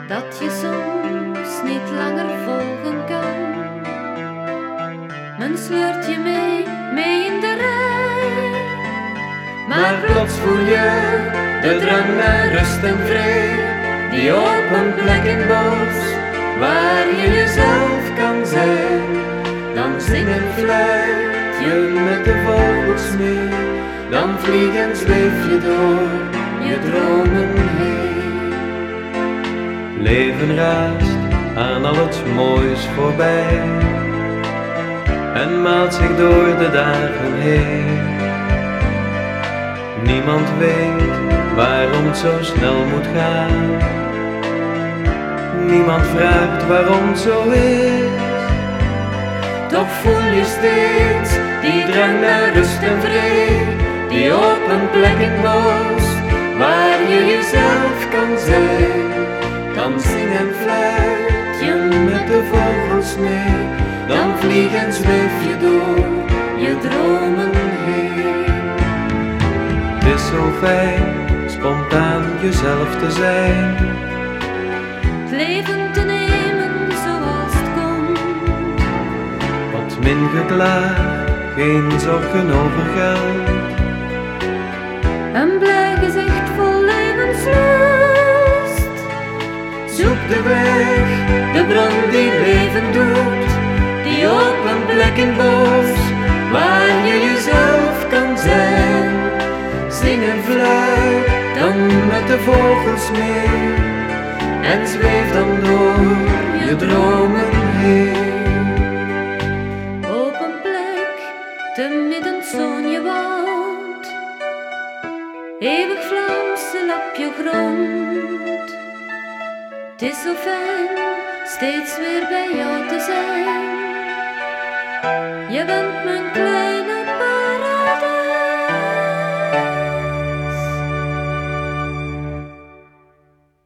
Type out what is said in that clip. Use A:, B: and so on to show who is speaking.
A: dat je soms niet langer volgen kan. Men sleurt je mee in de rij, maar plots voel je de drang naar rust en vrede, die open plek in het bos, waar je jezelf kan zijn. Dan zing en fluit je met de vogels mee, dan vlieg en zweef je door je dromen heen.
B: Leven raast aan al het moois voorbij en maalt zich door de dagen heen. Niemand weet waarom het zo snel moet gaan. Niemand vraagt waarom het zo is.
A: Toch voel je steeds die drang naar rust en vrede, die open plek in het bos, waar je jezelf kan zijn. Dan zing en fluit je met de vogels mee, dan vlieg en zweef je door je dromen heen.
B: Het is zo fijn spontaan jezelf te zijn,
A: Het leven te nemen zoals het komt.
B: wat min geklaagd, geen zorgen over geld.
A: Een blij gezicht vol levenslust. Zoek de weg, de brand die leven doet, die open plek in het bos, waar je jezelf kan zijn. Zing en fluit dan met de vogels mee, en zweef dan door je dromen heen. Open plek te midden zo'n je woud, eeuwig Vlaamse lapje grond. Het is zo fijn steeds weer bij jou te zijn. Je bent mijn klein